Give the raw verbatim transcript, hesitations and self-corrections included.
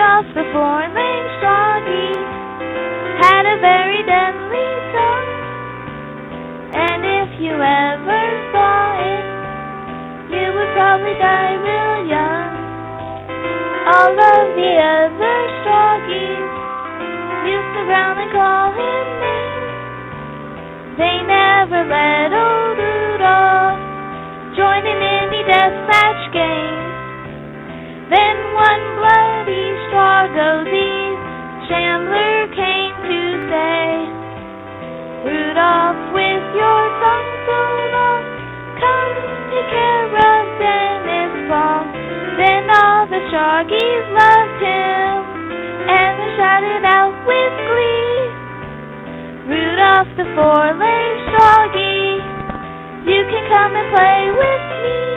Rudolph the four-legged Froggy had a very deadly tongue, and if you ever saw it, you would probably die real young. All of the other Froggies used to frown and call him names. They never let old Rudolph join in any deathmatch game. Then one bloody Straw-Goes Eve, Chandler came to say, Rudolph, with your tongue so long, come take care of Dennis Long. Then all the Froggies loved him, and they shouted out with glee, Rudolph the four-legged Froggy, you can come and play with me.